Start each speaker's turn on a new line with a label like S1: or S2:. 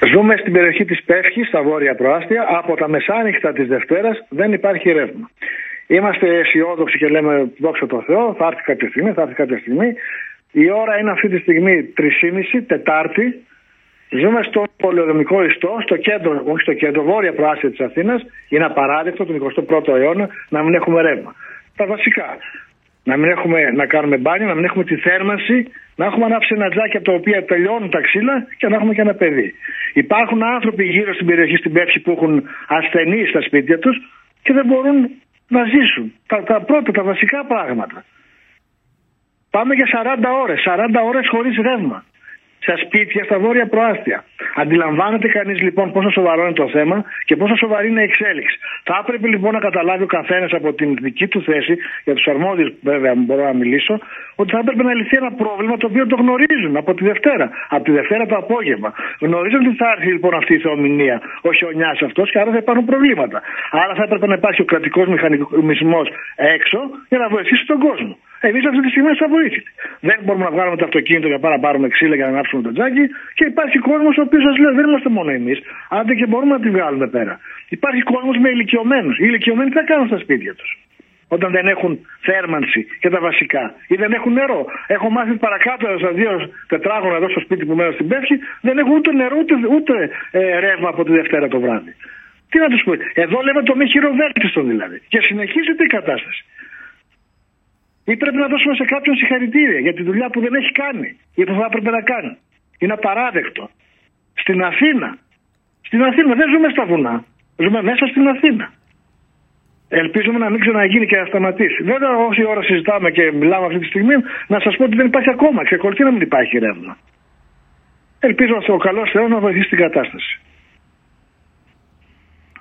S1: Ζούμε στην περιοχή της Πεύκης, στα βόρεια προάστια. Από τα μεσάνυχτα της Δευτέρας δεν υπάρχει ρεύμα. Είμαστε αισιόδοξοι και λέμε δόξα τω Θεώ, θα έρθει κάποια στιγμή, Η ώρα είναι αυτή τη στιγμή 3:30, Τετάρτη. Ζούμε στο πολεοδομικό ιστό, στο κέντρο, όχι στο κέντρο, βόρεια προάστια της Αθήνας. Είναι απαράδεκτο τον 21ο αιώνα να μην έχουμε ρεύμα. Τα βασικά. Να μην έχουμε να κάνουμε μπάνιο, να μην έχουμε τη θέρμανση, να έχουμε ανάψει ένα τζάκι από τα οποία τελειώνουν τα ξύλα και να έχουμε και ένα παιδί. Υπάρχουν άνθρωποι γύρω στην περιοχή στην Πεύση που έχουν ασθενείς στα σπίτια τους και δεν μπορούν να ζήσουν. Τα πρώτα, τα βασικά πράγματα. Πάμε για 40 ώρες χωρίς ρεύμα. Στα σπίτια, στα βόρεια προάστια. Αντιλαμβάνεται κανείς λοιπόν πόσο σοβαρό είναι το θέμα και πόσο σοβαρή είναι η εξέλιξη. Θα έπρεπε λοιπόν να καταλάβει ο καθένας από την δική του θέση, για τους αρμόδιους βέβαια μπορώ να μιλήσω, ότι θα έπρεπε να λυθεί ένα πρόβλημα το οποίο το γνωρίζουν από τη Δευτέρα. Από τη Δευτέρα το απόγευμα. Γνωρίζουν ότι θα έρθει λοιπόν αυτή η θεομηνία, ο χιονιάς αυτός, και άρα θα υπάρχουν προβλήματα. Άρα θα έπρεπε να υπάρχει ο κρατικός μηχανισμός έξω για να βοηθήσει τον κόσμο. Εμείς αυτή τη στιγμή είμαστε αβοήθητοι. Δεν μπορούμε να βγάλουμε το αυτοκίνητο για να πάρουμε ξύλα για να ανάψουμε το τζάκι και υπάρχει κόσμος ο οποίος σας λέει δεν είμαστε μόνο εμείς. Άντε και μπορούμε να τη βγάλουμε πέρα. Υπάρχει κόσμος με ηλικιωμένους. Οι ηλικιωμένοι τι θα κάνουν στα σπίτια τους όταν δεν έχουν θέρμανση και τα βασικά ή δεν έχουν νερό. Έχω μάθει παρακάτω στα 2 τετράγωνα εδώ στο σπίτι που μένω στην Πεύση, δεν έχουν ούτε νερό ούτε ρεύμα από τη Δευτέρα το βράδυ. Τι να τους πω. Εδώ λέμε το μη χειροβέλτιστο δηλαδή. Και συνεχίζεται η κατάσταση. Ή πρέπει να δώσουμε σε κάποιον συγχαρητήρια για τη δουλειά που δεν έχει κάνει ή που θα έπρεπε να κάνει. Είναι απαράδεκτο. Στην Αθήνα. Δεν ζούμε στα βουνά. Ζούμε μέσα στην Αθήνα. Ελπίζουμε να μην ξαναγίνει και να σταματήσει. Βέβαια, όση ώρα συζητάμε και μιλάμε αυτή τη στιγμή, να σας πω ότι δεν υπάρχει ακόμα. Ξεκολουθεί να μην υπάρχει ρεύμα. Ελπίζω ο καλός Θεός να βοηθήσει την κατάσταση.